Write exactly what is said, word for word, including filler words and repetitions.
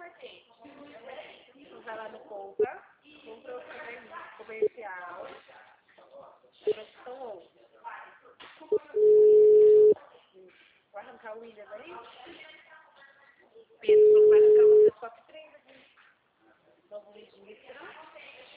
Vai lá no Poupa, compra o caderninho comercial, produção onze. Vai arrancar o William aí? Pedro, vai arrancar você top três aqui. Novo registro.